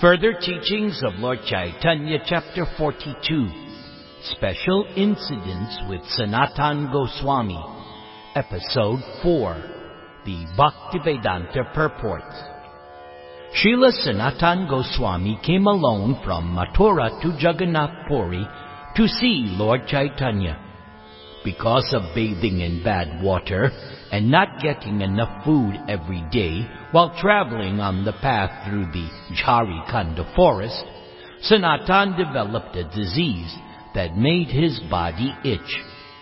Further teachings of Lord Chaitanya, Chapter 42, Special Incidents with Sanatana Goswami, Episode 4, The Bhaktivedanta Purport. Srila Sanatana Goswami came alone from Mathura to Jagannath Puri to see Lord Chaitanya. Because of bathing in bad water and not getting enough food every day while traveling on the path through the Jharikanda forest, Sanatana developed a disease that made his body itch.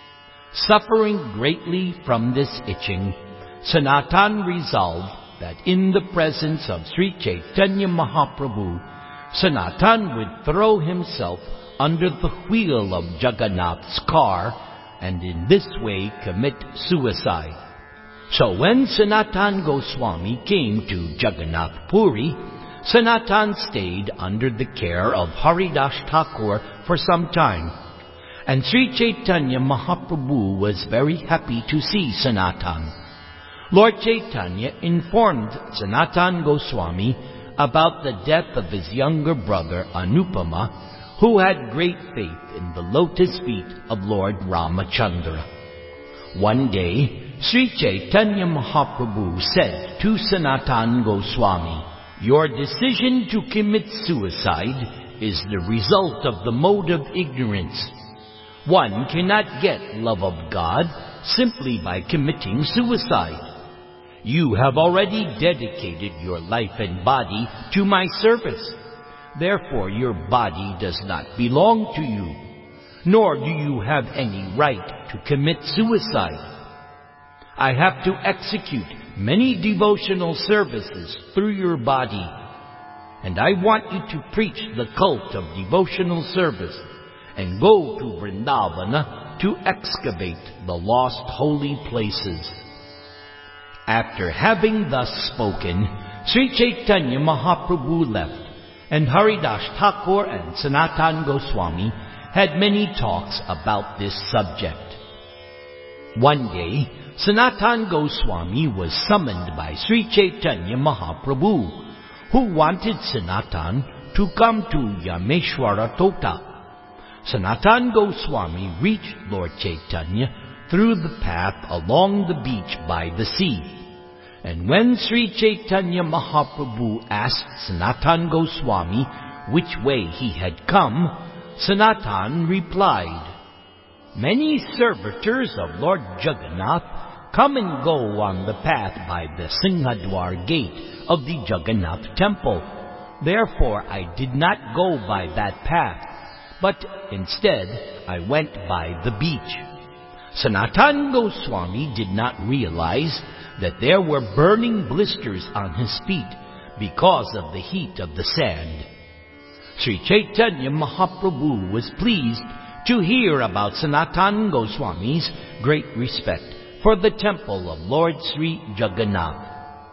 Suffering greatly from this itching, Sanatana resolved that in the presence of Sri Chaitanya Mahaprabhu, Sanatana would throw himself under the wheel of Jagannath's car and in this way commit suicide. So when Sanatana Goswami came to Jagannath Puri, Sanatana stayed under the care of Haridas Thakur for some time, and Sri Chaitanya Mahaprabhu was very happy to see Sanatana. Lord Chaitanya informed Sanatana Goswami about the death of his younger brother Anupama, who had great faith in the lotus feet of Lord Ramachandra. One day, Sri Chaitanya Mahaprabhu said to Sanatana Goswami, "Your decision to commit suicide is the result of the mode of ignorance. One cannot get love of God simply by committing suicide. You have already dedicated your life and body to my service. Therefore, your body does not belong to you, nor do you have any right to commit suicide. I have to execute many devotional services through your body, and I want you to preach the cult of devotional service and go to Vrindavana to excavate the lost holy places." After having thus spoken, Sri Chaitanya Mahaprabhu left, and Haridas Thakur and Sanatana Goswami had many talks about this subject. One day, Sanatana Goswami was summoned by Sri Chaitanya Mahaprabhu, who wanted Sanatana to come to Yameshwara Tota. Sanatana Goswami reached Lord Chaitanya through the path along the beach by the sea. And when Sri Chaitanya Mahaprabhu asked Sanatana Goswami which way he had come, Sanatana replied, "Many servitors of Lord Jagannath come and go on the path by the Singhadwar gate of the Jagannath temple. Therefore I did not go by that path, but instead I went by the beach." Sanatana Goswami did not realize that there were burning blisters on his feet because of the heat of the sand. Sri Chaitanya Mahaprabhu was pleased to hear about Sanatana Goswami's great respect for the temple of Lord Sri Jagannath.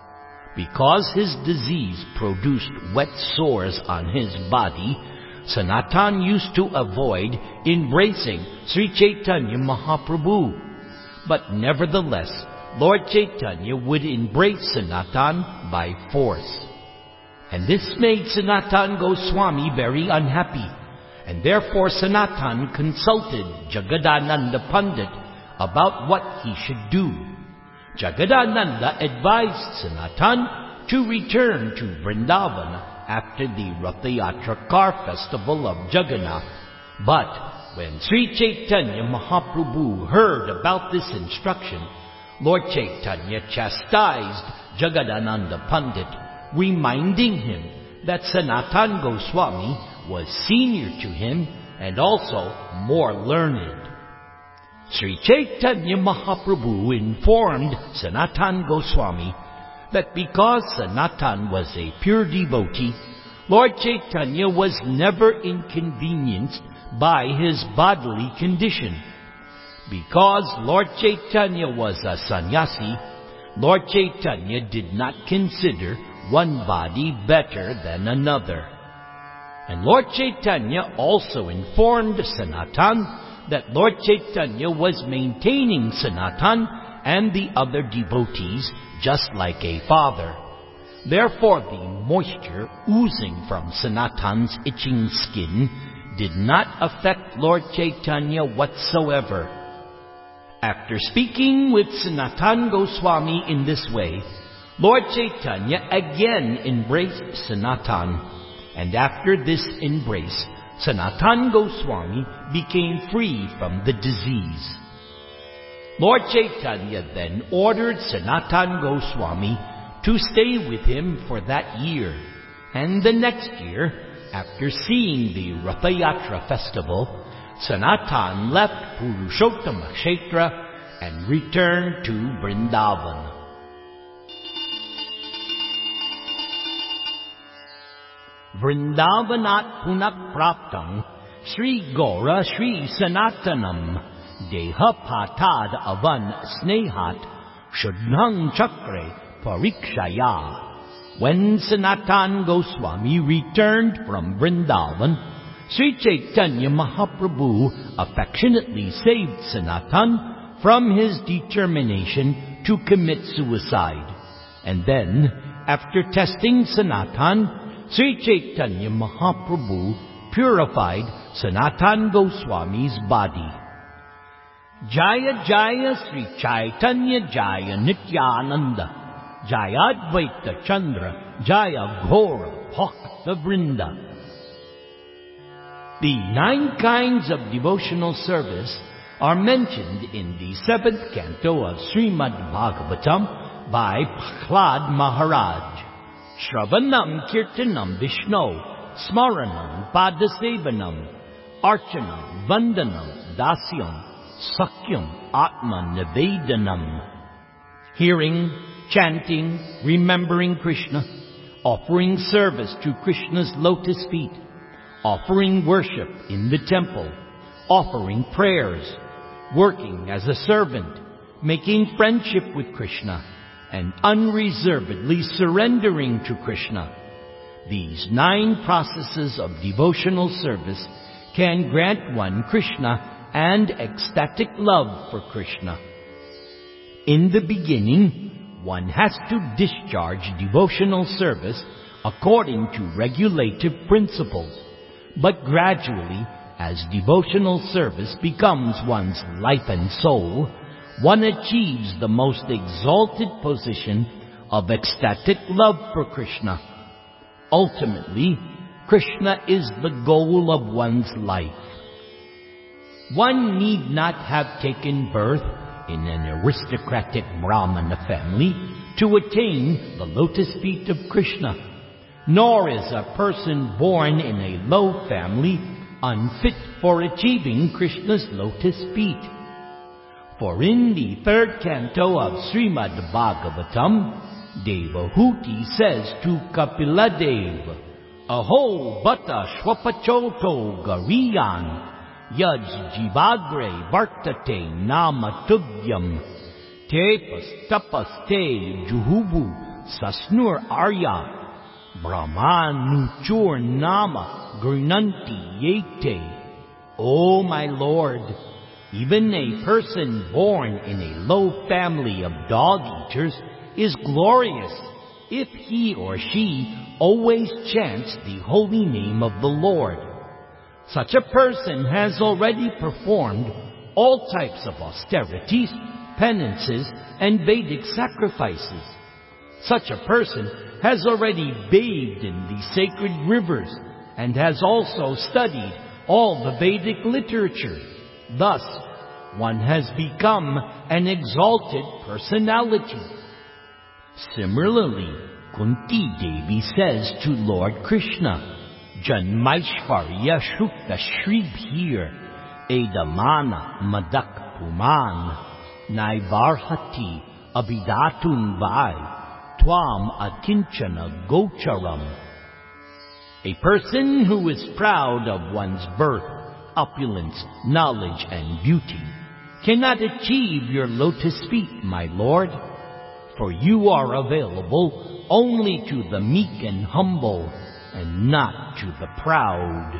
Because his disease produced wet sores on his body, Sanatana used to avoid embracing Sri Chaitanya Mahaprabhu. But nevertheless, Lord Chaitanya would embrace Sanatana by force. And this made Sanatana Goswami very unhappy, and therefore Sanatana consulted Jagadananda Pandit about what he should do. Jagadananda advised Sanatana to return to Vrindavana after the Rathayatra car festival of Jagannath. But when Sri Chaitanya Mahaprabhu heard about this instruction, Lord Chaitanya chastised Jagadananda Pandit, reminding him that Sanatana Goswami was senior to him and also more learned. Sri Chaitanya Mahaprabhu informed Sanatana Goswami that because Sanatana was a pure devotee, Lord Chaitanya was never inconvenienced by his bodily condition. Because Lord Chaitanya was a sannyasi, Lord Chaitanya did not consider one body better than another. And Lord Chaitanya also informed Sanatana that Lord Chaitanya was maintaining Sanatana and the other devotees just like a father. Therefore the moisture oozing from Sanatan's itching skin did not affect Lord Chaitanya whatsoever. After speaking with Sanatana Goswami in this way, Lord Chaitanya again embraced Sanatan, and after this embrace, Sanatana Goswami became free from the disease. Lord Chaitanya then ordered Sanatana Goswami to stay with him for that year, and the next year, after seeing the Ratha Yatra festival, Sanatan left Purushottama Kshetra and returned to Vrindavan. Vrindavanat punak praptam Sri Gora Sri Sanatanam Deha patad avan snehat Shuddhang chakre parikshaya. When Sanatana Goswami returned from Vrindavan, Sri Chaitanya Mahaprabhu affectionately saved Sanatan from his determination to commit suicide. And then, after testing Sanatan, Sri Chaitanya Mahaprabhu purified Sanatana Goswami's body. Jaya Jaya Sri Chaitanya Jaya Nityananda Jaya Advaita Chandra Jaya Ghora Bhakta Vrinda. The 9 kinds of devotional service are mentioned in the 7th canto of Srimad Bhagavatam by Prahlad Maharaj. Shravanam Kirtanam Vishno Smaranam Padasevanam Archanam Vandanam Dasyam Sakyam Atma Nivedanam. Hearing, chanting, remembering Krishna, offering service to Krishna's lotus feet, offering worship in the temple, offering prayers, working as a servant, making friendship with Krishna, and unreservedly surrendering to Krishna. These 9 processes of devotional service can grant one Krishna and ecstatic love for Krishna. In the beginning, one has to discharge devotional service according to regulative principles. But gradually, as devotional service becomes one's life and soul, one achieves the most exalted position of ecstatic love for Krishna. Ultimately, Krishna is the goal of one's life. One need not have taken birth in an aristocratic Brahmana family to attain the lotus feet of Krishna, nor is a person born in a low family unfit for achieving Krishna's lotus feet. For in the 3rd canto of Srimad Bhagavatam, Devahuti says to Kapiladev, Aho bata shwapachoto gariyan yaj jivagre vartate nama tugyam te pastapaste juhubu sasnur arya Brahmanuchur nama grinanti yete. O my Lord, even a person born in a low family of dog-eaters is glorious if he or she always chants the holy name of the Lord. Such a person has already performed all types of austerities, penances, and Vedic sacrifices. Such a person has already bathed in the sacred rivers and has also studied all the Vedic literature. Thus, one has become an exalted personality. Similarly, Kunti Devi says to Lord Krishna, Janmaishvarya Shukta Shribhir Edamana Madak Puman Naivarhati Abidatun Vai Tvam Akinchana Gocharam. A person who is proud of one's birth, opulence, knowledge, and beauty cannot achieve your lotus feet, my Lord, for you are available only to the meek and humble, and not to the proud.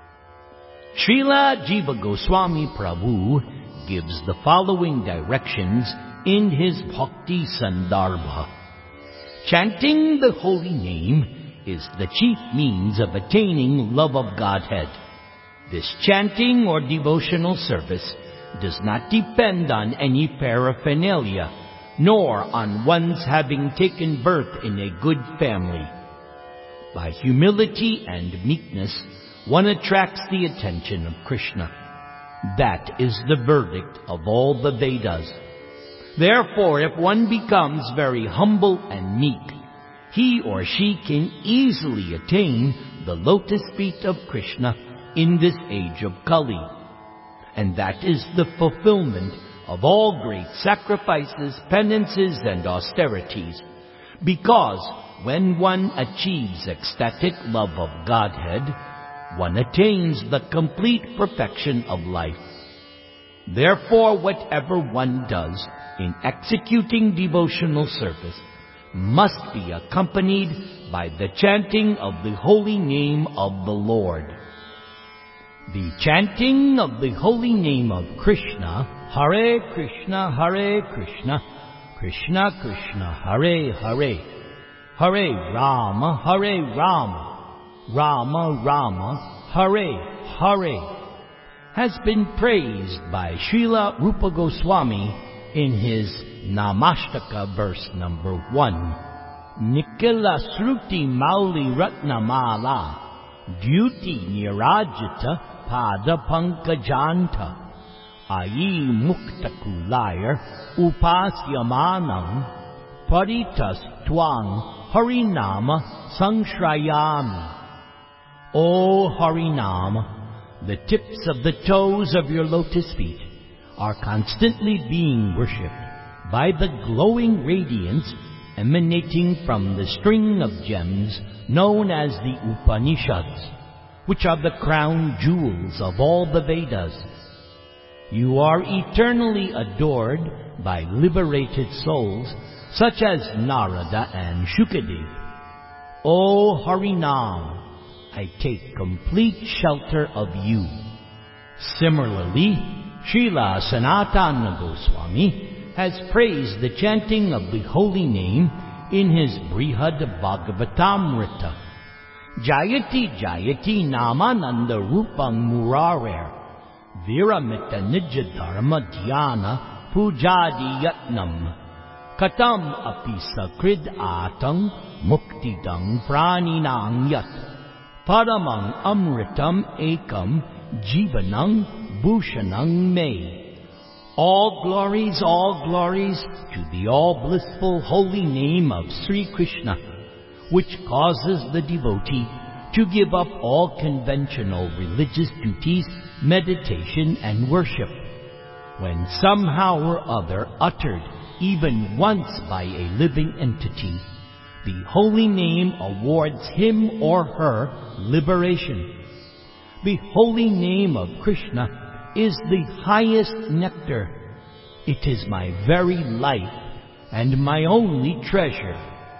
Srila Jiva Goswami Prabhu gives the following directions in his Bhakti Sandarbha. Chanting the holy name is the chief means of attaining love of Godhead. This chanting or devotional service does not depend on any paraphernalia, nor on one's having taken birth in a good family. By humility and meekness, one attracts the attention of Krishna. That is the verdict of all the Vedas. Therefore, if one becomes very humble and meek, he or she can easily attain the lotus feet of Krishna in this age of Kali. And that is the fulfillment of all great sacrifices, penances, and austerities. Because when one achieves ecstatic love of Godhead, one attains the complete perfection of life. Therefore, whatever one does in executing devotional service must be accompanied by the chanting of the holy name of the Lord. The chanting of the holy name of Krishna, Hare Krishna, Hare Krishna, Krishna Krishna, Hare Hare, Hare Rama, Hare Rama, Rama Rama, Hare Hare, has been praised by Srila Rupa Goswami in his Namashtaka verse number 1. Nikila Sruti Mauli Ratnamala Duty Nirajita Pada Pankajanta Ayi Muktakulayar Upasyamanam Paritas Twang Harinama Sangshrayami. O Harinama, the tips of the toes of your lotus feet are constantly being worshipped by the glowing radiance emanating from the string of gems known as the Upanishads, which are the crown jewels of all the Vedas. You are eternally adored by liberated souls such as Narada and Shukadev. O Harinam, I take complete shelter of you. Similarly, Srila Sanatana Goswami has praised the chanting of the holy name in his Brihad Bhagavatamrita. Jayati Jayati Namananda Rupang Murarer Viramita Nijadharma Dhyana Pujadi Yatnam Katam Api Sakrid Atang Muktidang Praninang Yat Paramang Amritam Ekam Jivanang Bhushanang Me. All glories to the all-blissful holy name of Sri Krishna, which causes the devotee to give up all conventional religious duties, meditation, and worship. When somehow or other uttered even once by a living entity, the holy name awards him or her liberation. The holy name of Krishna is the highest nectar. It is my very life and my only treasure.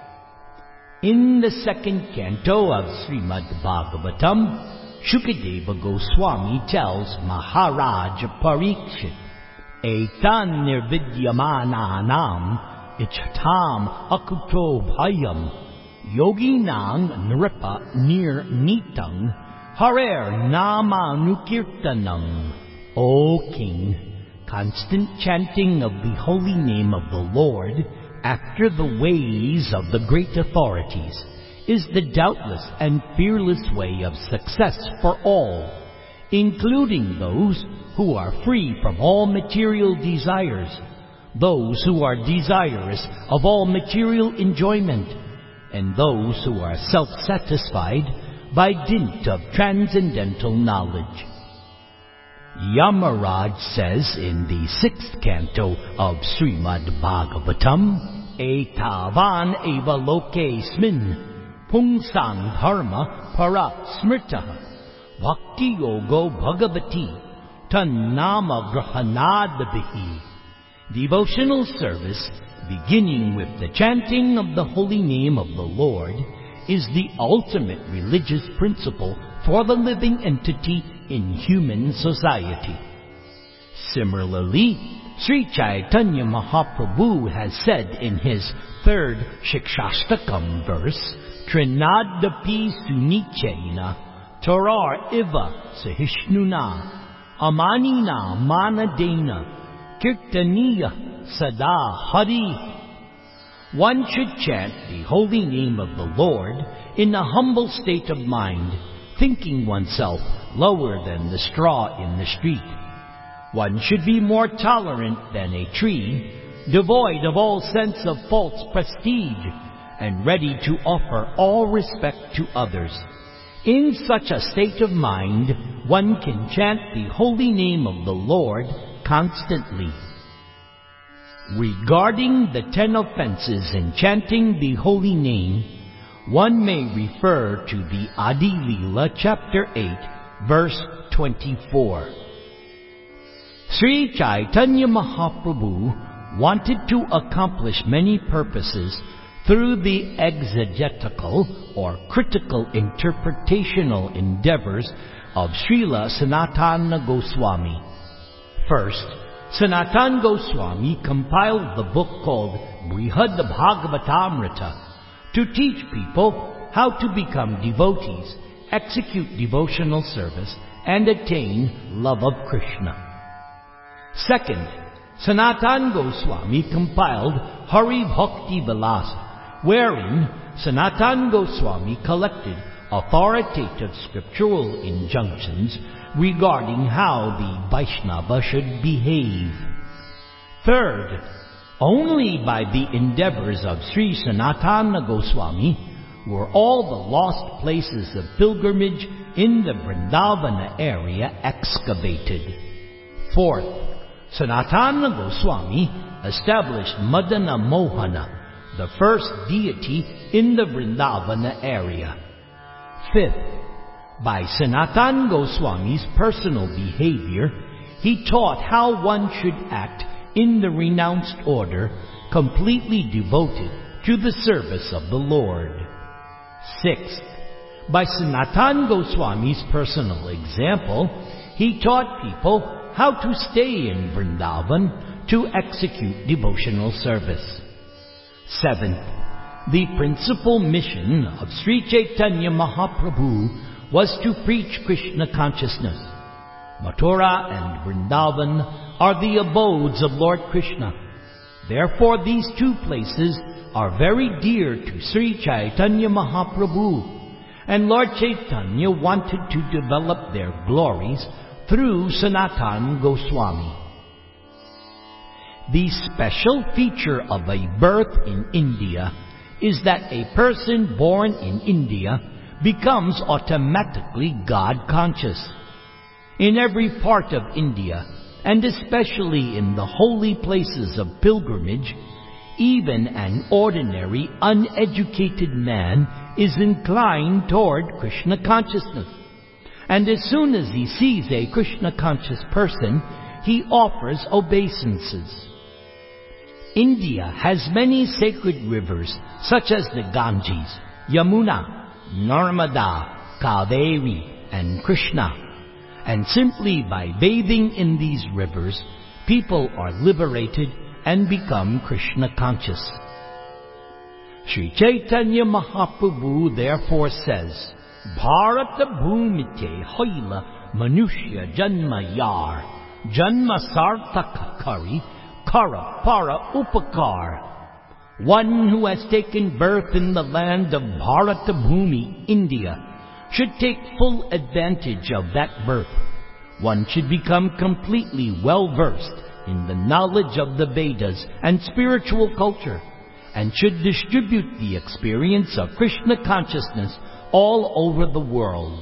In the second canto of Srimad Bhagavatam, Shukadeva Goswami tells Maharaj Parikshit, Etan nirvidyamananam ichatam akuto bhayam yoginang nripa nir nitang harer namanukirtanam. O King, constant chanting of the holy name of the Lord after the ways of the great authorities is the doubtless and fearless way of success for all, including those who are free from all material desires, those who are desirous of all material enjoyment, and those who are self-satisfied by dint of transcendental knowledge. Yamaraj says in the 6th canto of Srimad Bhagavatam, Etavan eva lokesmin pungsang dharma para smritaha bhakti yogo bhagavati tannama grahanadabhi. Devotional service, beginning with the chanting of the holy name of the Lord, is the ultimate religious principle for the living entity in human society. Similarly, Sri Chaitanya Mahaprabhu has said in his third Shikshashtakam verse, Trinadapi Sunichena Tarar Iva Sahishnuna Amanina Manadena Kirtaniya Sada Hari. One should chant the holy name of the Lord in a humble state of mind, thinking oneself lower than the straw in the street. One should be more tolerant than a tree, devoid of all sense of false prestige, and ready to offer all respect to others. In such a state of mind, one can chant the holy name of the Lord constantly. Regarding the 10 offenses in chanting the holy name, one may refer to the Adi Leela chapter 8, verse 24. Sri Chaitanya Mahaprabhu wanted to accomplish many purposes through the exegetical or critical interpretational endeavors of Srila Sanatana Goswami. First, Sanatana Goswami compiled the book called Brihad Bhagavatamrita to teach people how to become devotees, execute devotional service, and attain love of Krishna. Second, Sanatana Goswami compiled Hari Bhakti Vilasa, wherein Sanatana Goswami collected authoritative scriptural injunctions regarding how the Vaishnava should behave. Third, only by the endeavors of Sri Sanatana Goswami were all the lost places of pilgrimage in the Vrindavana area excavated. Fourth, Sanatana Goswami established Madana Mohana, the first deity in the Vrindavana area. Fifth, by Sanatana Goswami's personal behavior, he taught how one should act in the renounced order, completely devoted to the service of the Lord. Sixth, by Sanatana Goswami's personal example, he taught people how to stay in Vrindavan to execute devotional service. Seventh, the principal mission of Sri Chaitanya Mahaprabhu was to preach Krishna consciousness. Mathura and Vrindavan are the abodes of Lord Krishna. Therefore, these two places are very dear to Sri Chaitanya Mahaprabhu, and Lord Chaitanya wanted to develop their glories through Sanatana Goswami. The special feature of a birth in India is that a person born in India becomes automatically God-conscious. In every part of India, and especially in the holy places of pilgrimage, even an ordinary, uneducated man is inclined toward Krishna consciousness. And as soon as he sees a Krishna-conscious person, he offers obeisances. India has many sacred rivers, such as the Ganges, Yamuna, Narmada, Kaveri, and Krishna. And simply by bathing in these rivers, people are liberated and become Krishna-conscious. Sri Chaitanya Mahaprabhu therefore says, Bharata bhumite hoila manushya janma yar, janma sarthak kari, kara para upakar. One who has taken birth in the land of Bharata Bhumi, India, should take full advantage of that birth. One should become completely well-versed in the knowledge of the Vedas and spiritual culture, and should distribute the experience of Krishna consciousness all over the world.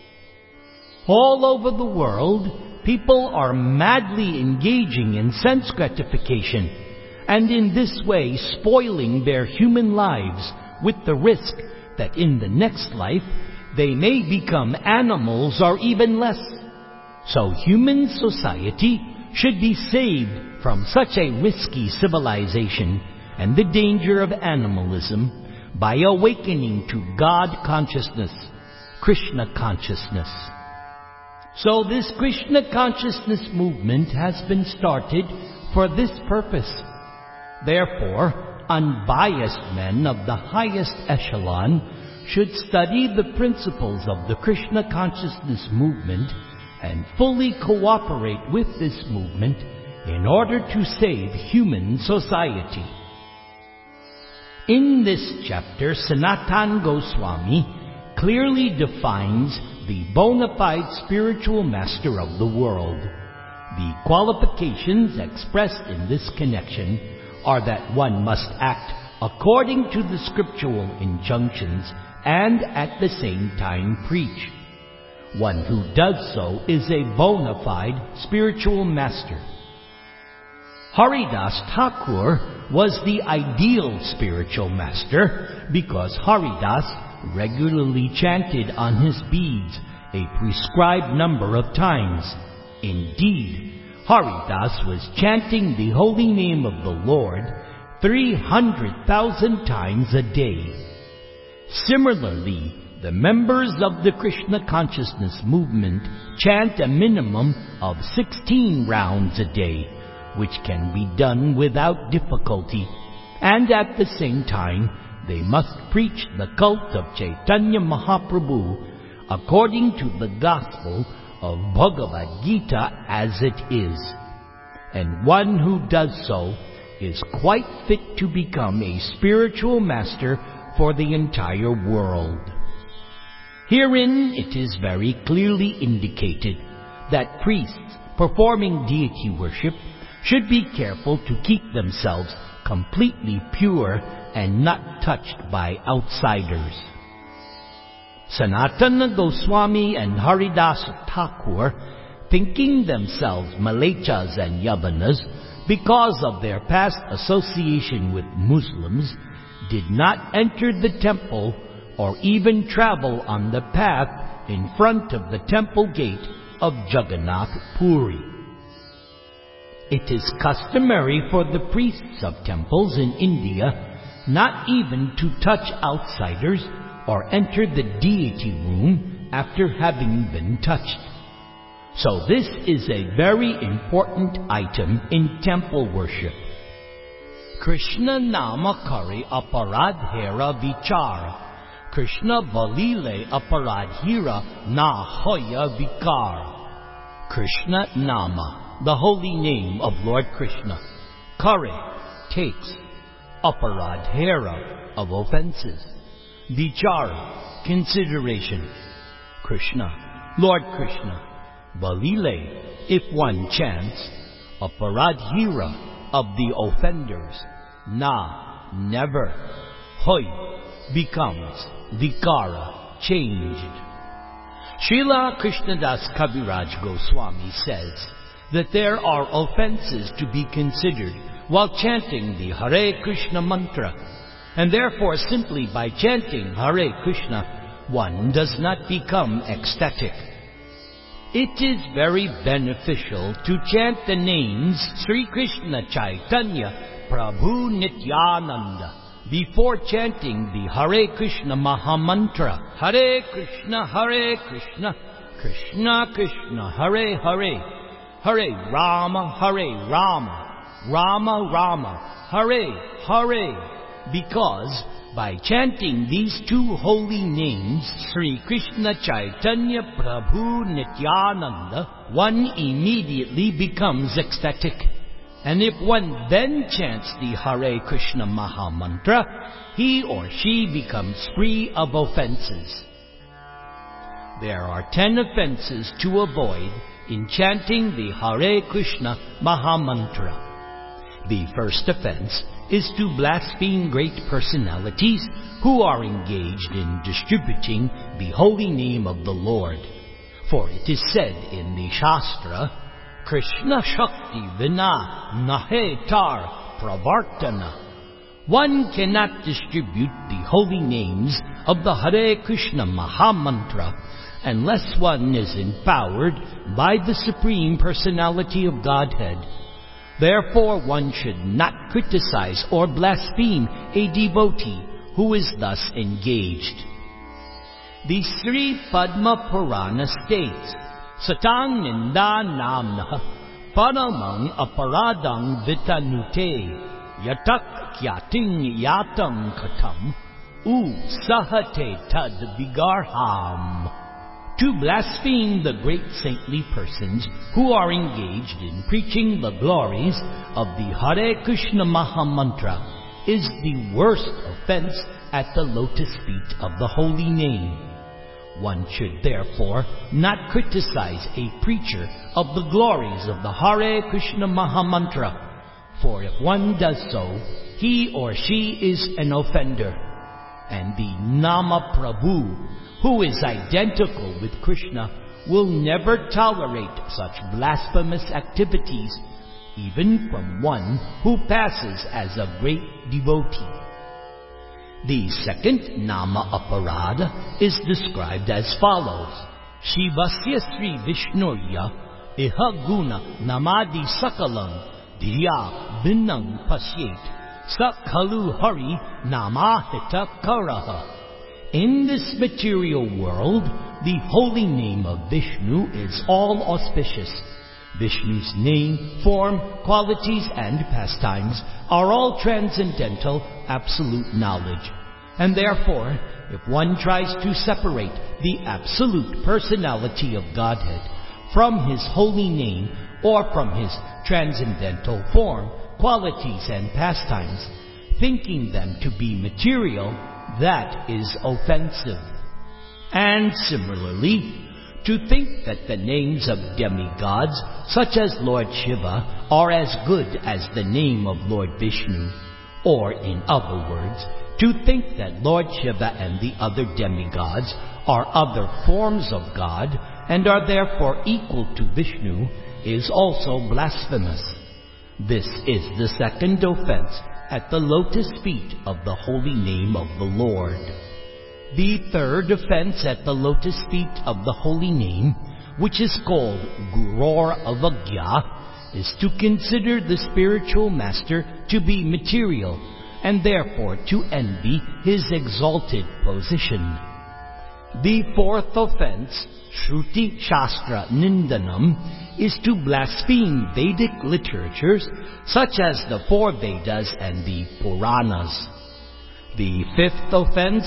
All over the world, people are madly engaging in sense gratification, and in this way spoiling their human lives with the risk that in the next life they may become animals or even less. So human society should be saved from such a risky civilization and the danger of animalism by awakening to God consciousness, Krishna consciousness. So this Krishna consciousness movement has been started for this purpose. Therefore, unbiased men of the highest echelon should study the principles of the Krishna consciousness movement and fully cooperate with this movement in order to save human society. In this chapter, Sanatana Goswami clearly defines the bona fide spiritual master of the world. The qualifications expressed in this connection are that one must act according to the scriptural injunctions and at the same time preach. One who does so is a bona fide spiritual master. Haridas Thakur was the ideal spiritual master because Haridas regularly chanted on his beads a prescribed number of times. Indeed, Haridas was chanting the holy name of the Lord 300,000 times a day. Similarly, the members of the Krishna consciousness movement chant a minimum of 16 rounds a day, which can be done without difficulty, and at the same time they must preach the cult of Chaitanya Mahaprabhu according to the gospel of Bhagavad Gita as it is. And one who does so is quite fit to become a spiritual master for the entire world. Herein it is very clearly indicated that priests performing deity worship should be careful to keep themselves completely pure and not touched by outsiders. Sanatana Goswami and Haridas Thakur, thinking themselves Malechas and Yavanas because of their past association with Muslims, did not enter the temple or even travel on the path in front of the temple gate of Jagannath Puri. It is customary for the priests of temples in India not even to touch outsiders or enter the deity room after having been touched. So this is a very important item in temple worship. Krishna nama kare aparadhera vichara, Krishna balile aparadhira na hoya vikara. Krishna nama, the holy name of Lord Krishna. Kare, takes. Aparadhera, of offenses. Vichara, consideration. Krishna, Lord Krishna. Balile, if one chants. Aparadhira, of the offenders. Na, never. Hoy, becomes. Vikara, changed. Srila Krishnadas Kaviraj Goswami says that there are offenses to be considered while chanting the Hare Krishna mantra, and therefore simply by chanting Hare Krishna, one does not become ecstatic. It is very beneficial to chant the names Sri Krishna Chaitanya Prabhu Nityananda before chanting the Hare Krishna Mahamantra. Hare Krishna, Krishna Krishna, Hare Hare, Hare Rama, Rama Rama, Hare Hare. Because by chanting these two holy names, Sri Krishna Chaitanya Prabhu Nityananda, one immediately becomes ecstatic. And if one then chants the Hare Krishna Mahamantra, he or she becomes free of offenses. There are 10 offenses to avoid in chanting the Hare Krishna Mahamantra. The first offense is to blaspheme great personalities who are engaged in distributing the holy name of the Lord. For it is said in the Shastra, Krishna Shakti Vina Nahe Tar Pravartana. One cannot distribute the holy names of the Hare Krishna Mahamantra unless one is empowered by the Supreme Personality of Godhead. Therefore, one should not criticize or blaspheme a devotee who is thus engaged. The Sri Padma Purana states, Satang Ninda Namna paramang aparadang vitanute, yatak kyating yatang katam, sahate tad vigarham. To blaspheme the great saintly persons who are engaged in preaching the glories of the Hare Krishna Mahamantra is the worst offense at the lotus feet of the holy name. One should therefore not criticize a preacher of the glories of the Hare Krishna Mahamantra, for if one does so, he or she is an offender, and the Nama Prabhu, who is identical with Krishna, will never tolerate such blasphemous activities, even from one who passes as a great devotee. The second Nama Aparada is described as follows: Shivasya Sri Vishnuya Iha Guna Namadi Sakalam Diya Binnang Pasyet Sakhalu Hari Namahita Karaha. In this material world, the holy name of Vishnu is all auspicious. Vishnu's name, form, qualities, and pastimes are all transcendental, absolute knowledge. And therefore, if one tries to separate the absolute personality of Godhead from His holy name or from His transcendental form, qualities, and pastimes, thinking them to be material, that is offensive. And similarly, to think that the names of demigods, such as Lord Shiva, are as good as the name of Lord Vishnu, or in other words, to think that Lord Shiva and the other demigods are other forms of God and are therefore equal to Vishnu, is also blasphemous. This is the second offense at the lotus feet of the holy name of the Lord. The third offense at the lotus feet of the holy name, which is called Guror Avagya, is to consider the spiritual master to be material, and therefore to envy his exalted position. The fourth offense, Shruti Shastra Nindanam, is to blaspheme Vedic literatures such as the four Vedas and the Puranas. The fifth offense,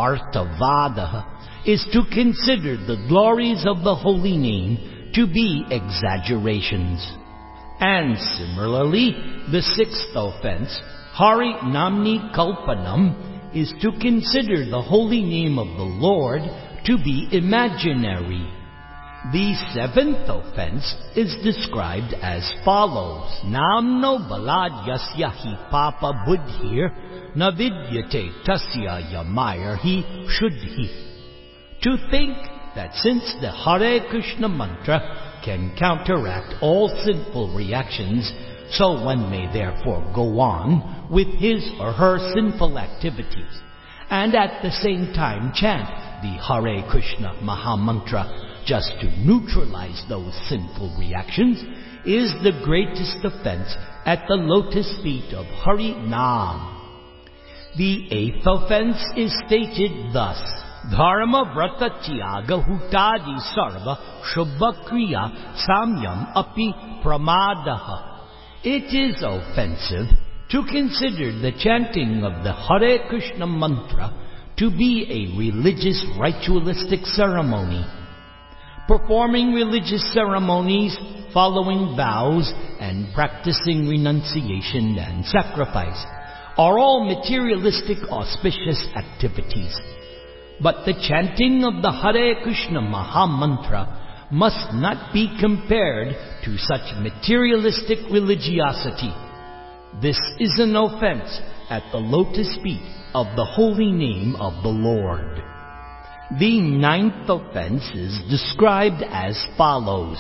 Arthavada, is to consider the glories of the holy name to be exaggerations. And similarly, the sixth offense, Hari Namni Kalpanam, is to consider the holy name of the Lord to be imaginary. The seventh offense is described as follows: Namno balad yasya hi papa buddhir navidyate tasya yamayar hi shuddhi. To think that since the Hare Krishna mantra can counteract all sinful reactions, so one may therefore go on with his or her sinful activities, and at the same time chant the Hare Krishna Mahamantra just to neutralize those sinful reactions, is the greatest offense at the lotus feet of Hari Nam. The eighth offense is stated thus: Dharma vrata tyaga hutadi sarva shubha kriya samyam api pramadaha. It is offensive to consider the chanting of the Hare Krishna mantra to be a religious ritualistic ceremony. Performing religious ceremonies, following vows, and practicing renunciation and sacrifice are all materialistic auspicious activities. But the chanting of the Hare Krishna Mahamantra must not be compared to such materialistic religiosity. This is an offense at the lotus feet of the holy name of the Lord. The ninth offense is described as follows: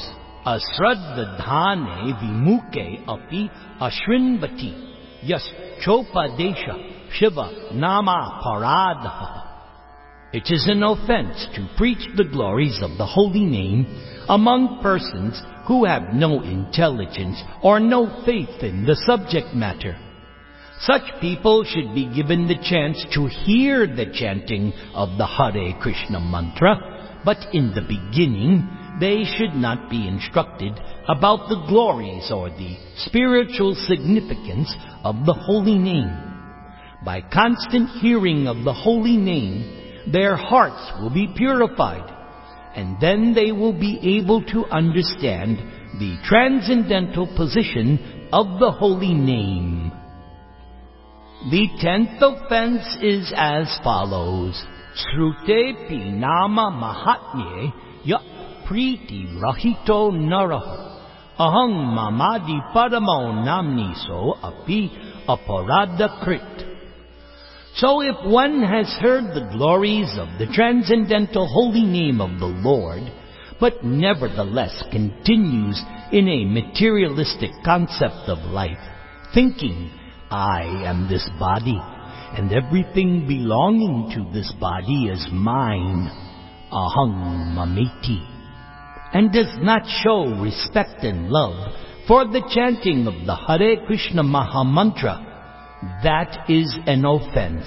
Asraddhadhane vimuke api ashrinvati yas chopadesha shiva nama paradaha. It is an offense to preach the glories of the holy name among persons who have no intelligence or no faith in the subject matter. Such people should be given the chance to hear the chanting of the Hare Krishna mantra, but in the beginning they should not be instructed about the glories or the spiritual significance of the holy name. By constant hearing of the holy name, their hearts will be purified, and then they will be able to understand the transcendental position of the holy name. The 10th offense is as follows. Srute pinama mahatmye ya priti rahito naraha ahang mamadi paramo namniso api aparada krit. So if one has heard the glories of the transcendental holy name of the Lord, but nevertheless continues in a materialistic concept of life, thinking, I am this body, and everything belonging to this body is mine, ahang mameti, and does not show respect and love for the chanting of the Hare Krishna Mahamantra, that is an offense.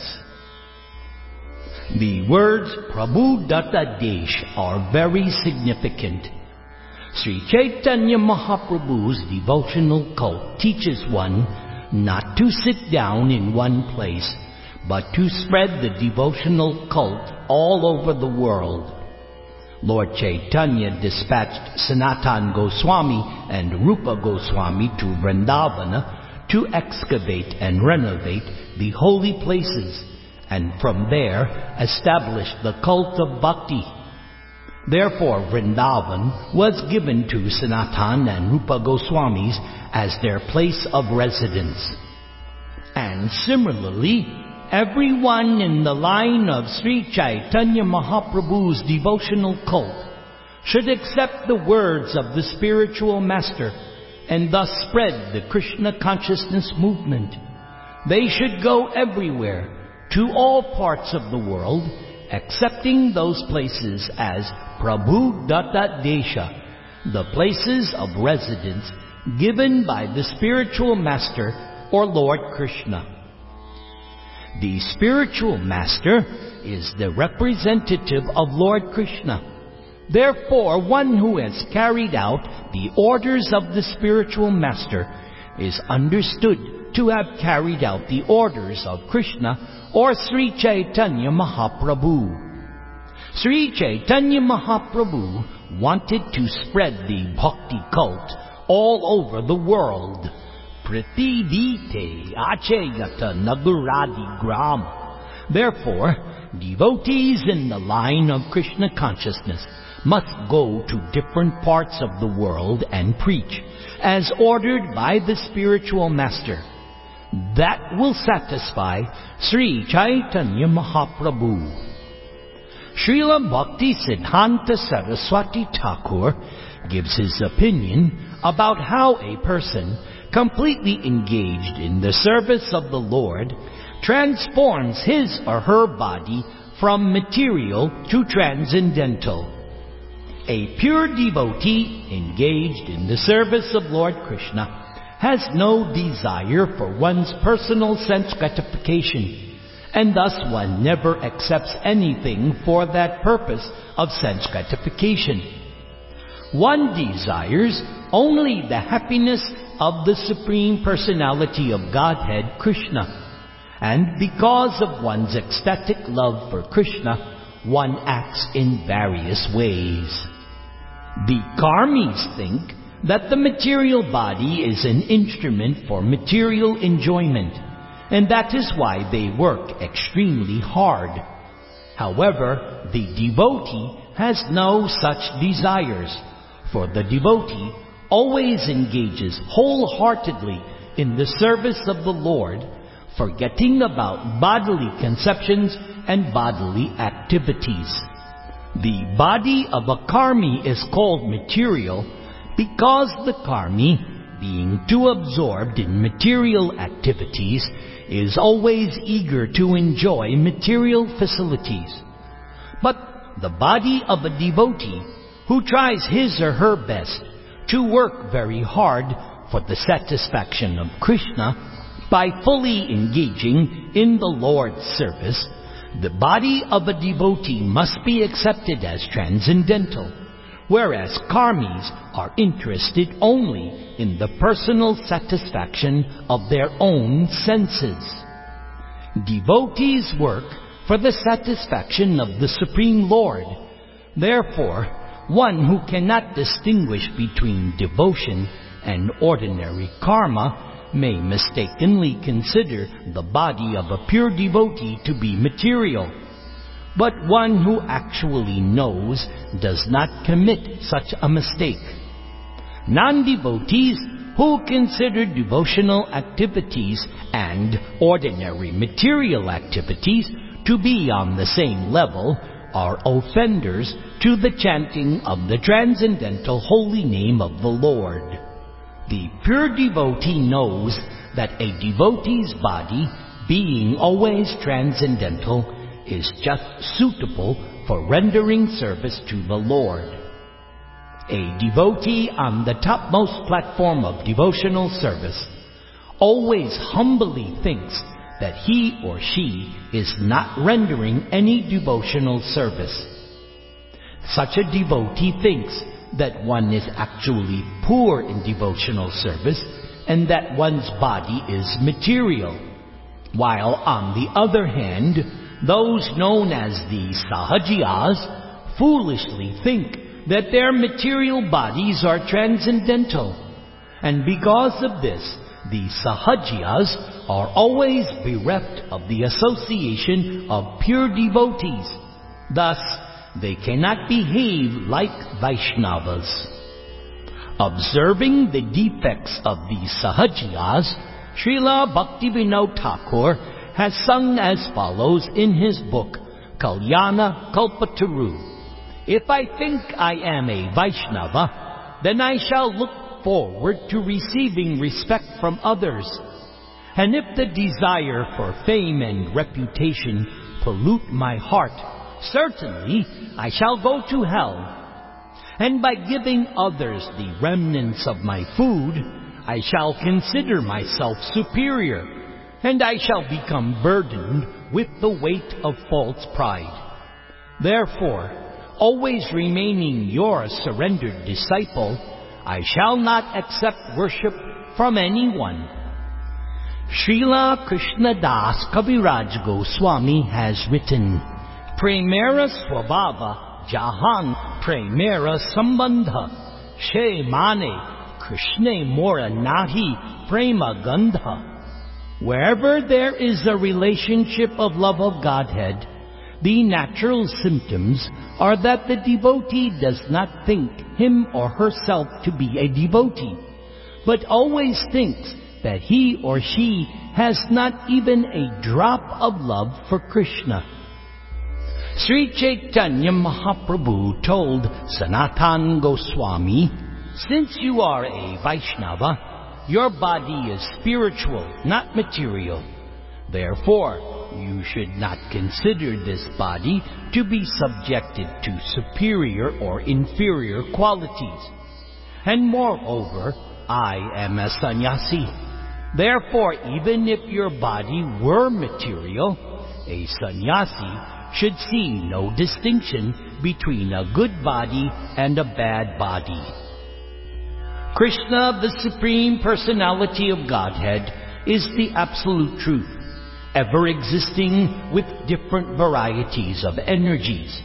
The words Prabhu Datta Desh are very significant. Sri Chaitanya Mahaprabhu's devotional cult teaches one not to sit down in one place, but to spread the devotional cult all over the world. Lord Chaitanya dispatched Sanatana Goswami and Rupa Goswami to Vrindavana to excavate and renovate the holy places, and from there establish the cult of bhakti. Therefore Vrindavan was given to Sanatana and Rupa Goswamis as their place of residence. And similarly, everyone in the line of Sri Chaitanya Mahaprabhu's devotional cult should accept the words of the spiritual master and thus spread the Krishna consciousness movement. They should go everywhere, to all parts of the world, accepting those places as Prabhu Datta Desha, the places of residence given by the spiritual master or Lord Krishna. The spiritual master is the representative of Lord Krishna. Therefore, one who has carried out the orders of the spiritual master is understood to have carried out the orders of Krishna or Sri Chaitanya Mahaprabhu. Sri Chaitanya Mahaprabhu wanted to spread the bhakti cult all over the world. Pratidite achegata naguradi gram. Therefore, devotees in the line of Krishna consciousness must go to different parts of the world and preach, as ordered by the spiritual master. That will satisfy Sri Chaitanya Mahaprabhu. Srila Bhakti Siddhanta Saraswati Thakur gives his opinion about how a person completely engaged in the service of the Lord transforms his or her body from material to transcendental. A pure devotee engaged in the service of Lord Krishna has no desire for one's personal sense gratification, and thus one never accepts anything for that purpose of sense gratification. One desires only the happiness of the Supreme Personality of Godhead, Krishna. And because of one's ecstatic love for Krishna, one acts in various ways. The karmis think that the material body is an instrument for material enjoyment, and that is why they work extremely hard. However, the devotee has no such desires, for the devotee always engages wholeheartedly in the service of the Lord, forgetting about bodily conceptions and bodily activities. The body of a karmi is called material because the karmi, being too absorbed in material activities, is always eager to enjoy material facilities. But the body of a devotee who tries his or her best to work very hard for the satisfaction of Krishna by fully engaging in the Lord's service, the body of a devotee must be accepted as transcendental, whereas karmis are interested only in the personal satisfaction of their own senses. Devotees work for the satisfaction of the Supreme Lord. Therefore, one who cannot distinguish between devotion and ordinary karma may mistakenly consider the body of a pure devotee to be material. But one who actually knows does not commit such a mistake. Non-devotees who consider devotional activities and ordinary material activities to be on the same level are offenders to the chanting of the transcendental holy name of the Lord. The pure devotee knows that a devotee's body, being always transcendental, is just suitable for rendering service to the Lord. A devotee on the topmost platform of devotional service always humbly thinks that he or she is not rendering any devotional service. Such a devotee thinks that one is actually poor in devotional service and that one's body is material, while on the other hand, those known as the Sahajiyas foolishly think that their material bodies are transcendental, and because of this, the Sahajiyas are always bereft of the association of pure devotees. Thus, they cannot behave like Vaishnavas. Observing the defects of the Sahajiyas, Srila Bhaktivinoda Thakur has sung as follows in his book, Kalyana Kalpataru. If I think I am a Vaishnava, then I shall look forward to receiving respect from others. And if the desire for fame and reputation pollute my heart, certainly I shall go to hell. And by giving others the remnants of my food, I shall consider myself superior, and I shall become burdened with the weight of false pride. Therefore, always remaining your surrendered disciple, I shall not accept worship from anyone. Srila Krishnadas Kaviraj Goswami has written, Premera Swabhava Jahan Premera Sambandha She Mane Krishne Mora Nahi Prema Gandha. Wherever there is a relationship of love of Godhead, the natural symptoms are that the devotee does not think him or herself to be a devotee, but always thinks that he or she has not even a drop of love for Krishna. Sri Chaitanya Mahaprabhu told Sanatana Goswami, since you are a Vaishnava, your body is spiritual, not material. Therefore, you should not consider this body to be subjected to superior or inferior qualities. And moreover, I am a sannyasi. Therefore, even if your body were material, a sannyasi should see no distinction between a good body and a bad body. Krishna, the Supreme Personality of Godhead, is the absolute truth, ever existing with different varieties of energies.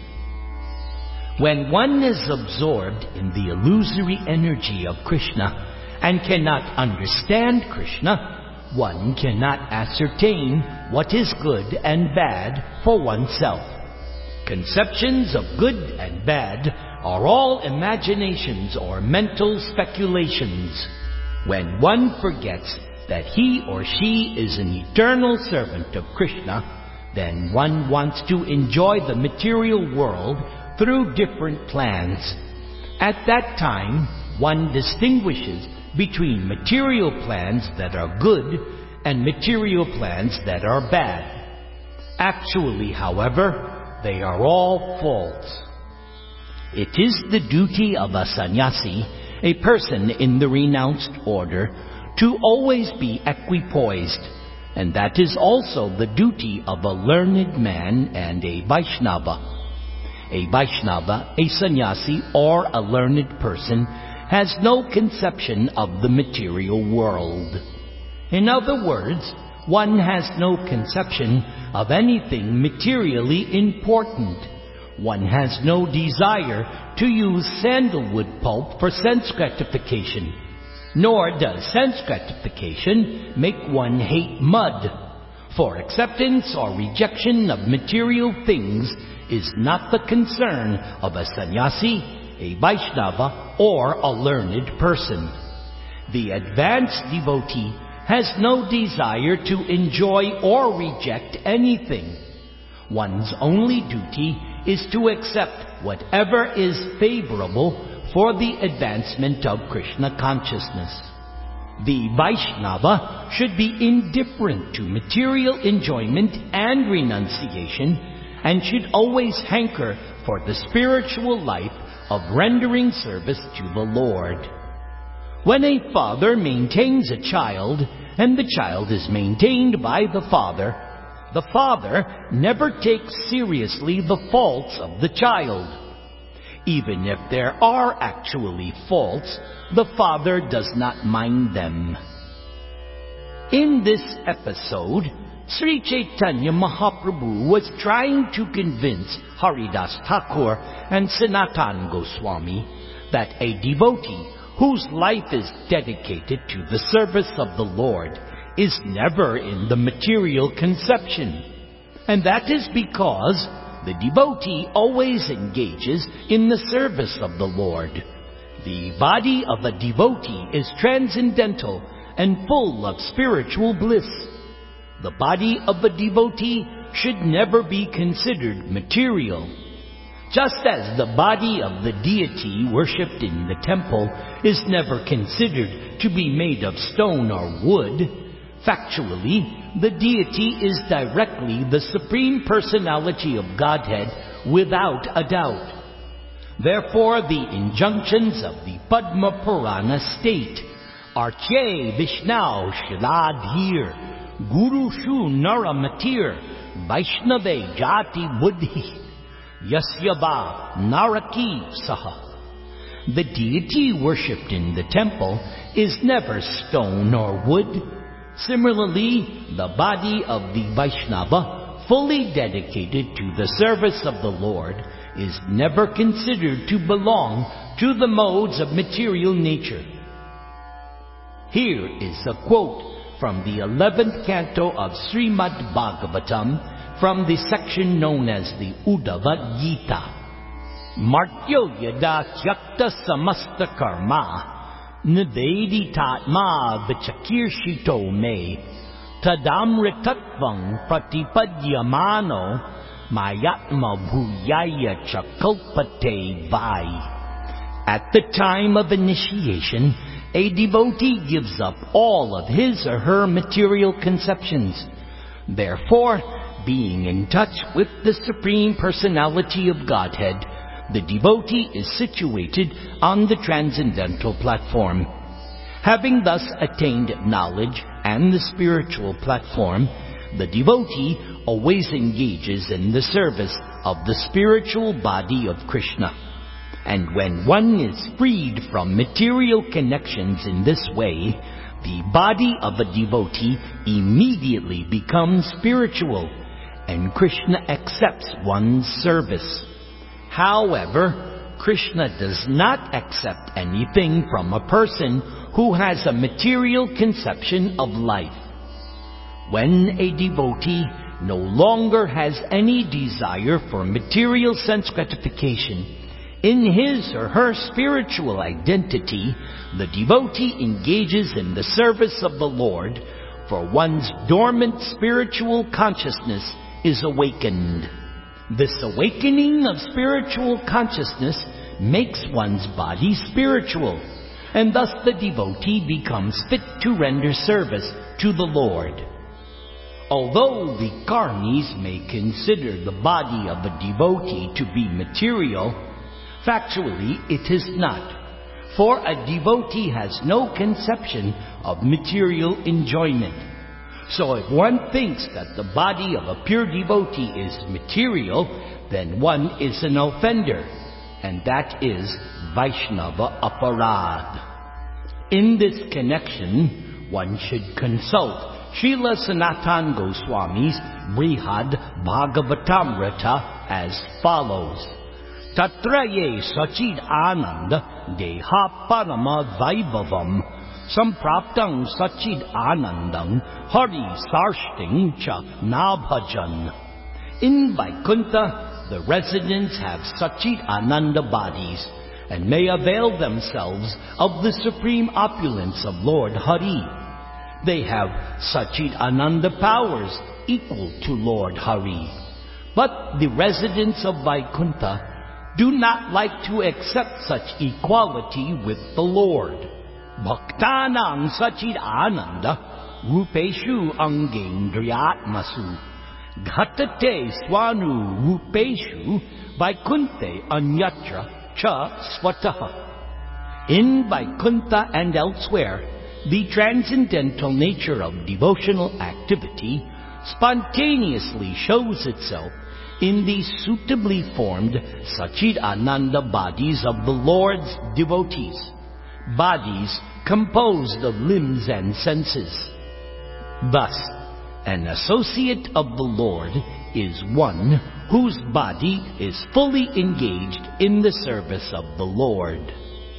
When one is absorbed in the illusory energy of Krishna and cannot understand Krishna, one cannot ascertain what is good and bad for oneself. Conceptions of good and bad are all imaginations or mental speculations. When one forgets that he or she is an eternal servant of Krishna, then one wants to enjoy the material world through different plans. At that time, one distinguishes between material plans that are good and material plans that are bad. Actually, however, they are all false. It is the duty of a sannyasi, a person in the renounced order, to always be equipoised, and that is also the duty of a learned man and a Vaishnava. a Vaishnava, a sannyasi, or a learned person has no conception of the material world. In other words, one has no conception of anything materially important. One has no desire to use sandalwood pulp for sense gratification, nor does sense gratification make one hate mud. For acceptance or rejection of material things is not the concern of a sannyasi, a Vaishnava, or a learned person. The advanced devotee has no desire to enjoy or reject anything. One's only duty is to accept whatever is favorable for the advancement of Krishna consciousness. The Vaishnava should be indifferent to material enjoyment and renunciation, and should always hanker for the spiritual life of rendering service to the Lord. When a father maintains a child, and the child is maintained by the father never takes seriously the faults of the child. Even if there are actually faults, the father does not mind them. In this episode, Sri Chaitanya Mahaprabhu was trying to convince Haridas Thakur and Sanatana Goswami that a devotee whose life is dedicated to the service of the Lord is never in the material conception. And that is because the devotee always engages in the service of the Lord. The body of a devotee is transcendental and full of spiritual bliss. The body of a devotee should never be considered material. Just as the body of the deity worshipped in the temple is never considered to be made of stone or wood, factually, the deity is directly the Supreme Personality of Godhead without a doubt. Therefore, the injunctions of the Padma Purana state, Arche Vishnau Shiladhir, Guru Shu Naramatir, Vaishnave Jati Buddhi, Yasyava Naraki Saha. The deity worshipped in the temple is never stone or wood. Similarly, the body of the Vaishnava, fully dedicated to the service of the Lord, is never considered to belong to the modes of material nature. Here is a quote from the 11th canto of Srimad Bhagavatam, from the section known as the Uddhava Gita. Martyo yada kyakta samasta karma Nidedi tatma vichakirshito me Tadamritatvam pratipadyamano Mayatma bhuyaya chakalpate vai. At the time of initiation, a devotee gives up all of his or her material conceptions. Therefore, being in touch with the Supreme Personality of Godhead, the devotee is situated on the transcendental platform. Having thus attained knowledge and the spiritual platform, the devotee always engages in the service of the spiritual body of Krishna. And when one is freed from material connections in this way, the body of a devotee immediately becomes spiritual, and Krishna accepts one's service. However, Krishna does not accept anything from a person who has a material conception of life. When a devotee no longer has any desire for material sense gratification, in his or her spiritual identity, the devotee engages in the service of the Lord, for one's dormant spiritual consciousness is awakened. This awakening of spiritual consciousness makes one's body spiritual, and thus the devotee becomes fit to render service to the Lord. Although the karmis may consider the body of a devotee to be material, factually it is not, for a devotee has no conception of material enjoyment. So if one thinks that the body of a pure devotee is material, then one is an offender, and that is Vaishnava Aparad. In this connection, one should consult Srila Sanatana Goswami's Brihad Bhagavatamrita as follows. Tatra ye sachid ananda deha parama vaibhavam sampraptang sachid anandam hari sarshting cha nabhajan. In Vaikuntha, the residents have sachid ananda bodies and may avail themselves of the supreme opulence of Lord Hari. They have Sachid Ananda powers equal to Lord Hari. But the residents of Vaikuntha do not like to accept such equality with the Lord. Bhaktanam Sachid Ananda Rupeshu Angendriyatmasu Ghatate Swanu Rupeshu Vaikunte Anyatra Cha Swataha. In Vaikuntha and elsewhere, the transcendental nature of devotional activity spontaneously shows itself in the suitably formed Sachid Ananda bodies of the Lord's devotees, bodies composed of limbs and senses. Thus, an associate of the Lord is one whose body is fully engaged in the service of the Lord.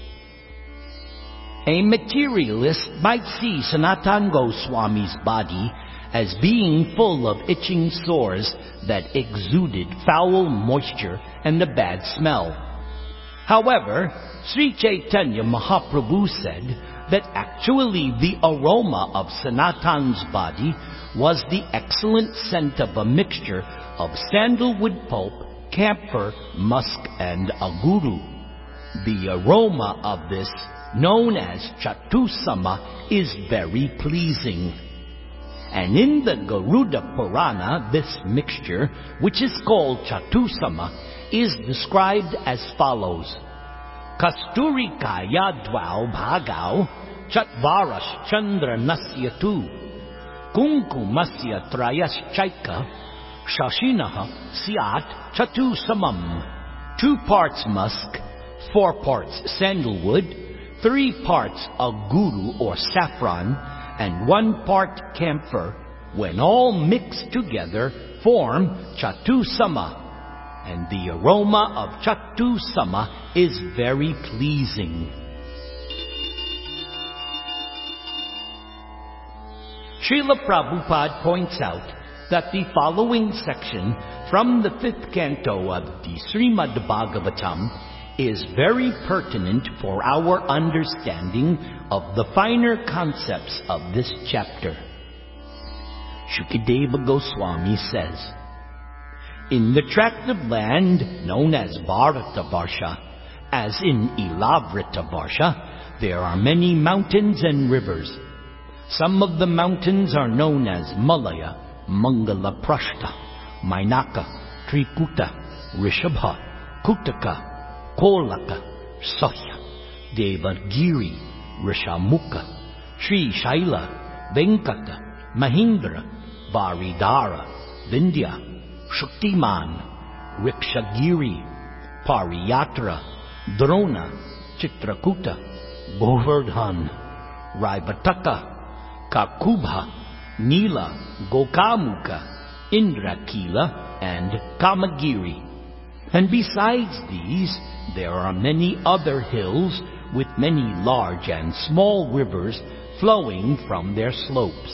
A materialist might see Sanatana Goswami's body as being full of itching sores that exuded foul moisture and a bad smell. However, Sri Chaitanya Mahaprabhu said that actually the aroma of Sanatana's body was the excellent scent of a mixture of sandalwood pulp, camphor, musk, and aguru. The aroma of this, known as Chatusama, is very pleasing. And in the Garuda Purana, this mixture, which is called Chatusama, is described as follows. Kasturikaya dvau bhagau chatvarash chandra nasyatu kunkumasya trayaschaika shashinaha syat chatusamam. 2 parts musk, 4 parts sandalwood, 3 parts aguru or saffron, and 1 part camphor, when all mixed together, form Chatusama. And the aroma of Chatusama is very pleasing. Srila Prabhupada points out that the following section from the 5th canto of the Srimad Bhagavatam is very pertinent for our understanding of the finer concepts of this chapter. Shukadeva Goswami says, in the tract of land known as Bharatavarsha, as in Ilavrita there are many mountains and rivers. Some of the mountains are known as Malaya, Mangala Prashta, Mainaka, Trikuta, Rishabha, Kutaka, Kolaka, Sahya, Devagiri, Rishamukha, Sri Shaila, Venkata, Mahindra, Varidhara, Vindhya, Shuktiman, Rikshagiri, Pariyatra, Drona, Chitrakuta, Govardhan, Raivataka, Kakubha, Nila, Gokamukha, Indrakila, and Kamagiri. And besides these, there are many other hills with many large and small rivers flowing from their slopes.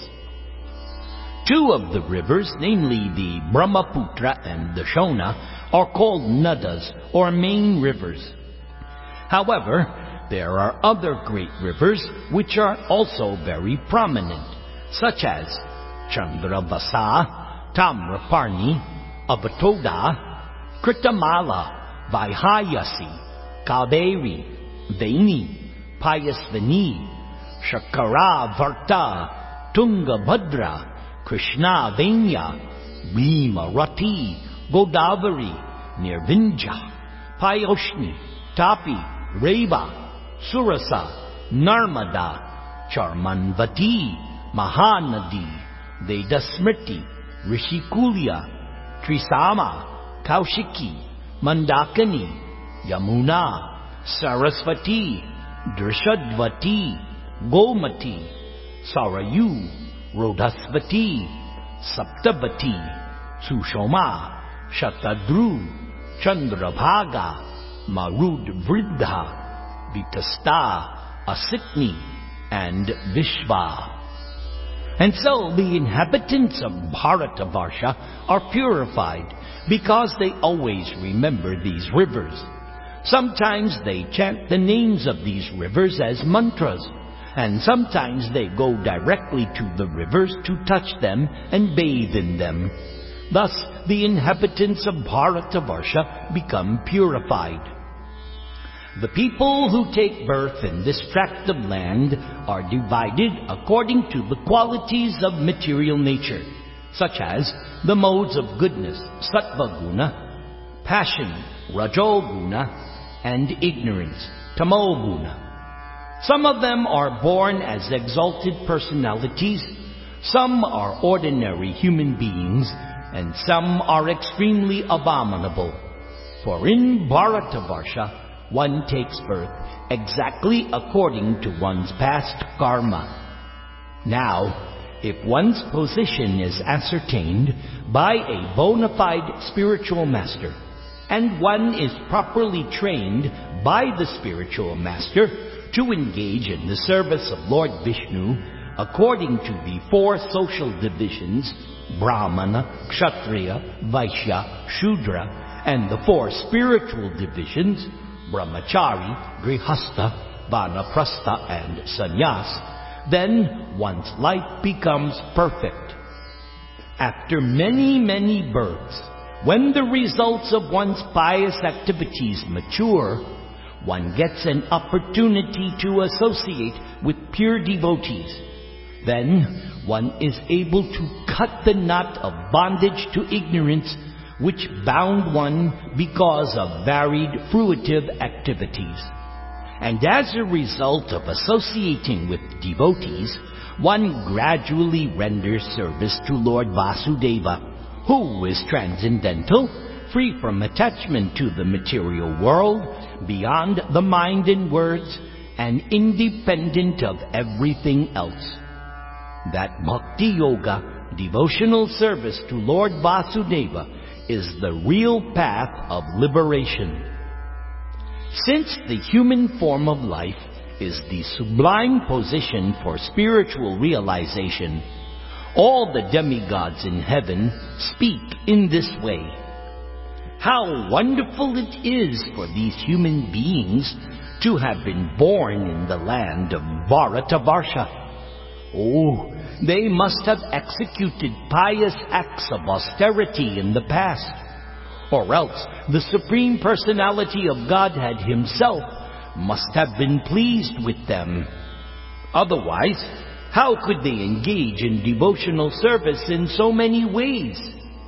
2 of the rivers, namely the Brahmaputra and the Shona, are called Nadas, or main rivers. However, there are other great rivers which are also very prominent, such as Chandravasa, Tamraparni, Abatoda, Kritamala, Vaihayasi, Kaveri, Veni, Payasvini, Shakaravarta, Tungabhadra, Krishna Venya, Bhimarati, Godavari, Nirvinja, Payoshni, Tapi, Reva, Surasa, Narmada, Charmanvati, Mahanadi, Vedasmriti, Rishikulya, Trisama, Kaushiki, Mandakini, Yamuna, Sarasvati, Drishadvati, Gomati, Sarayu, Rodhasvati, Saptavati, Sushoma, Shatadru, Chandrabhaga, Marudvridha, Vitasta, Asitni, and Vishva. And so the inhabitants of Bharatavarsha are purified because they always remember these rivers. Sometimes they chant the names of these rivers as mantras, and sometimes they go directly to the rivers to touch them and bathe in them. Thus, the inhabitants of Bharatavarsha become purified. The people who take birth in this tract of land are divided according to the qualities of material nature, such as the modes of goodness, sattva guna, passion, rajoguna, and ignorance, tamoguna. Some of them are born as exalted personalities, some are ordinary human beings, and some are extremely abominable. For in Bharatavarsha, one takes birth exactly according to one's past karma. Now, if one's position is ascertained by a bona fide spiritual master, and one is properly trained by the spiritual master to engage in the service of Lord Vishnu according to the 4 social divisions, Brahmana, Kshatriya, Vaishya, Shudra, and the 4 spiritual divisions, Brahmachari, Grihastha, Vanaprastha, and Sannyas, then one's life becomes perfect. After many, many births, when the results of one's pious activities mature, one gets an opportunity to associate with pure devotees. Then one is able to cut the knot of bondage to ignorance which bound one because of varied fruitive activities. And as a result of associating with devotees, one gradually renders service to Lord Vasudeva, who is transcendental, free from attachment to the material world, beyond the mind and words, and independent of everything else. That Bhakti Yoga, devotional service to Lord Vasudeva, is the real path of liberation. Since the human form of life is the sublime position for spiritual realization, all the demigods in heaven speak in this way. How wonderful it is for these human beings to have been born in the land of Bharatavarsha. Oh, they must have executed pious acts of austerity in the past, or else the Supreme Personality of Godhead Himself must have been pleased with them. Otherwise, how could they engage in devotional service in so many ways?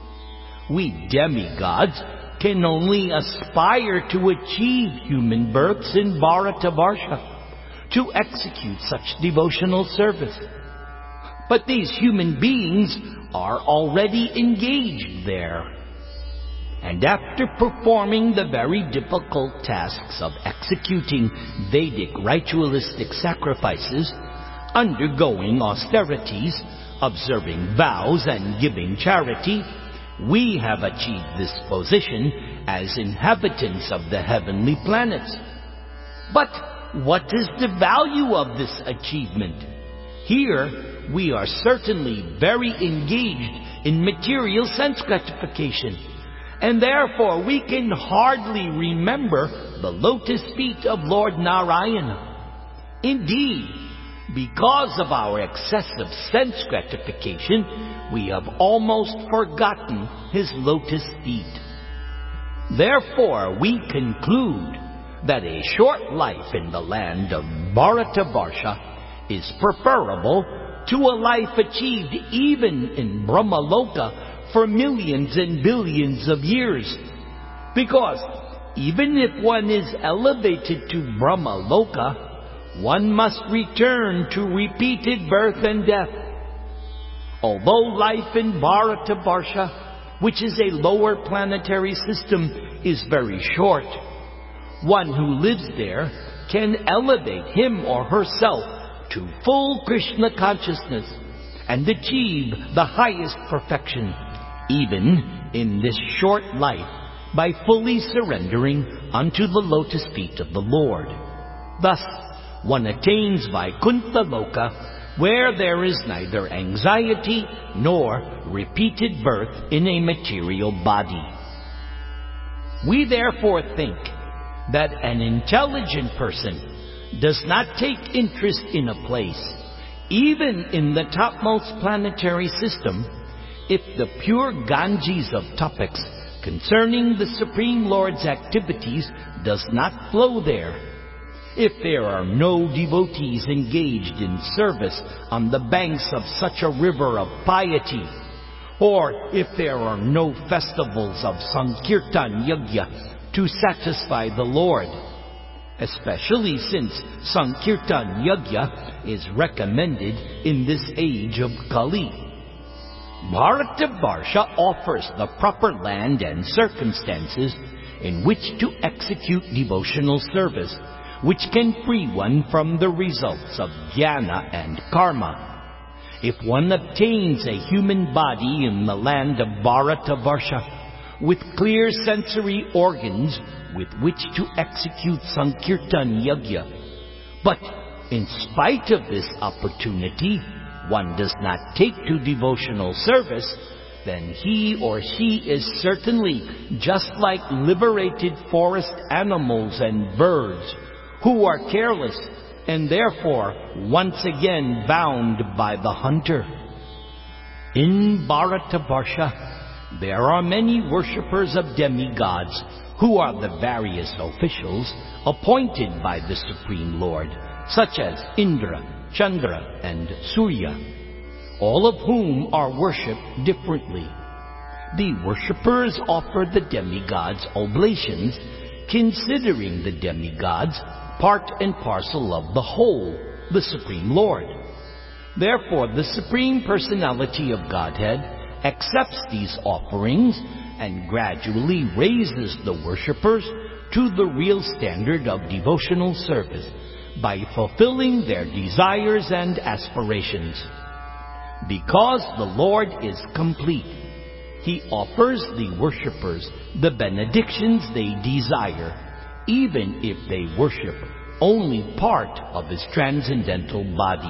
We demigods can only aspire to achieve human births in Bharatavarsha, to execute such devotional service. But these human beings are already engaged there. And after performing the very difficult tasks of executing Vedic ritualistic sacrifices, undergoing austerities, observing vows, and giving charity, we have achieved this position as inhabitants of the heavenly planets. But what is the value of this achievement? Here, we are certainly very engaged in material sense gratification, and therefore we can hardly remember the lotus feet of Lord Narayana. Indeed, because of our excessive sense gratification, we have almost forgotten His lotus feet. Therefore, we conclude that a short life in the land of Bharatavarsha is preferable to a life achieved even in Brahmaloka for millions and billions of years. Because even if one is elevated to Brahmaloka, one must return to repeated birth and death. Although life in Bharatavarsha which is a lower planetary system, is very short. One who lives there can elevate him or herself to full Krishna consciousness and achieve the highest perfection, even in this short life, by fully surrendering unto the lotus feet of the Lord. Thus, one attains Vaikuntha Loka, where there is neither anxiety nor repeated birth in a material body. We therefore think that an intelligent person does not take interest in a place, even in the topmost planetary system, if the pure Ganges of topics concerning the Supreme Lord's activities does not flow there, if there are no devotees engaged in service on the banks of such a river of piety, or if there are no festivals of Sankirtan Yajna to satisfy the Lord, especially since Sankirtan Yajna is recommended in this age of Kali. Bharatavarsha offers the proper land and circumstances in which to execute devotional service, which can free one from the results of jnana and karma. If one obtains a human body in the land of Bharatavarsha, with clear sensory organs with which to execute Sankirtan Yajna, but in spite of this opportunity, one does not take to devotional service, then he or she is certainly just like liberated forest animals and birds, who are careless and therefore once again bound by the hunter. In Bharatavarsha, there are many worshippers of demigods, who are the various officials appointed by the Supreme Lord, such as Indra, Chandra, and Surya, all of whom are worshipped differently. The worshippers offer the demigods oblations, considering the demigods part and parcel of the whole, the Supreme Lord. Therefore, the Supreme Personality of Godhead accepts these offerings and gradually raises the worshippers to the real standard of devotional service by fulfilling their desires and aspirations. Because the Lord is complete, He offers the worshippers the benedictions they desire, even if they worship only part of His transcendental body.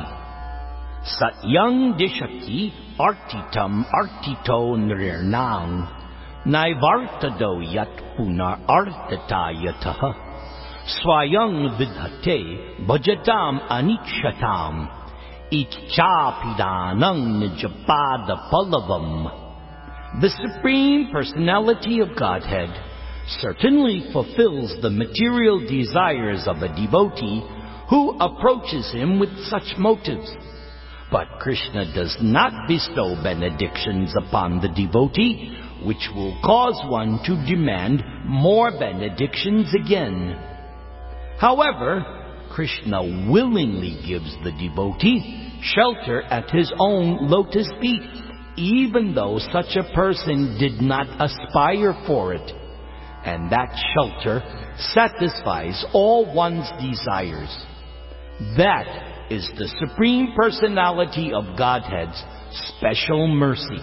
Satyang dishati artitam artito nrirnang naivartado yat punar artatayataha swayang vidhate bhajatam anikshatam ichapidanang nijapada palavam. The Supreme Personality of Godhead certainly fulfills the material desires of a devotee who approaches Him with such motives. But Krishna does not bestow benedictions upon the devotee, which will cause one to demand more benedictions again. However, Krishna willingly gives the devotee shelter at His own lotus feet, even though such a person did not aspire for it. And that shelter satisfies all one's desires. That is the Supreme Personality of Godhead's special mercy.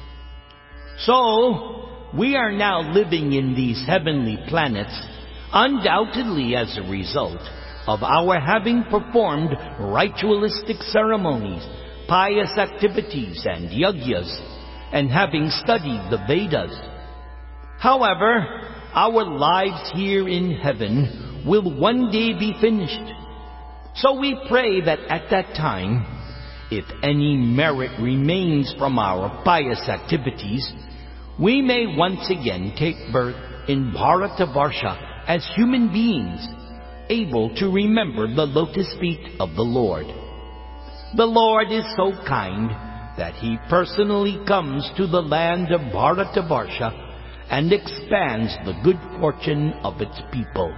So, we are now living in these heavenly planets undoubtedly as a result of our having performed ritualistic ceremonies, pious activities, and yajnas, and having studied the Vedas. However, our lives here in heaven will one day be finished. So we pray that at that time, if any merit remains from our pious activities, we may once again take birth in Bharatavarsha as human beings, able to remember the lotus feet of the Lord. The Lord is so kind that He personally comes to the land of Bharatavarsha and expands the good fortune of its people.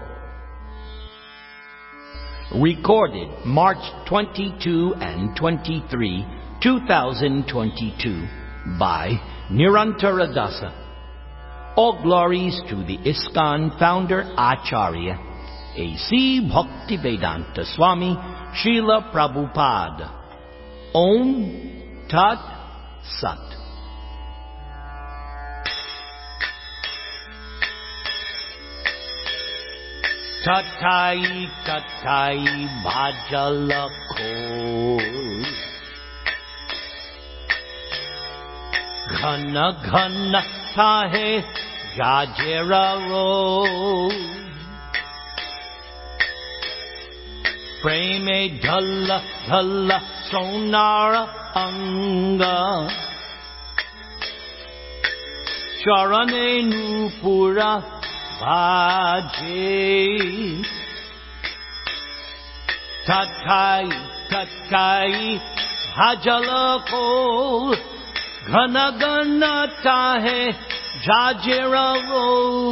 Recorded March 22 and 23, 2022 by Nirantara Dasa. All glories to the ISKCON founder Acharya, A.C. Bhaktivedanta Swami Srila Prabhupada. Om Tat Sat. Tatai tatai bhajalakho, ghana ghana tahe jajera ro, preme dhalla dhalla sonara anga, charane nupura Bhaje. Tatai tatai bhajalakho, ghana ghana tahe jajera ro,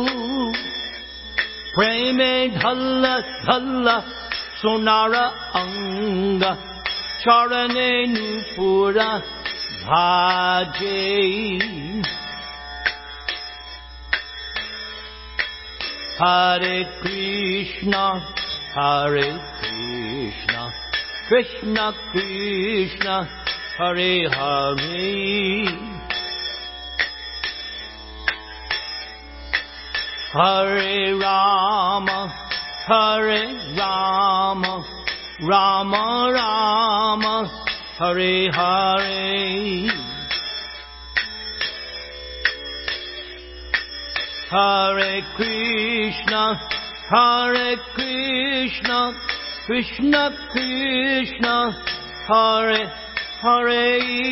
preme dhalla dhalla sonara anga, charane nupura bhaje. Hare Krishna, Hare Krishna, Krishna Krishna, Hare Hare, Hare Rama, Hare Rama, Rama Rama, Hare Hare, Hare Krishna, Hare Krishna, Krishna Krishna, Hare Hare,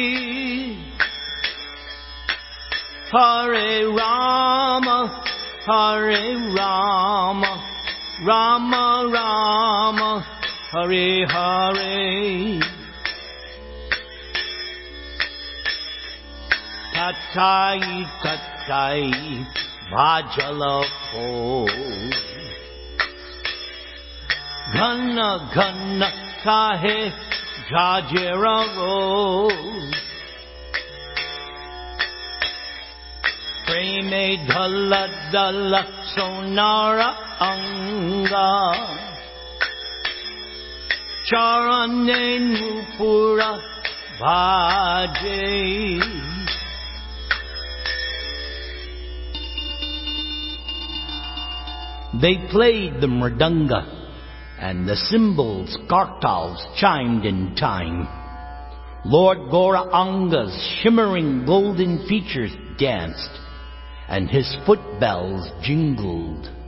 Hare Rama, Hare Rama, Rama Rama, Hare Hare, Tatai tatai bhajalakho, ghana ghana tahe jajera ro, preme dhalla dhalla sonara anga, charane nupura bhaje. They played the mridanga, and the cymbals, kartals chimed in time. Lord Gauranga's shimmering golden features danced, and his foot bells jingled.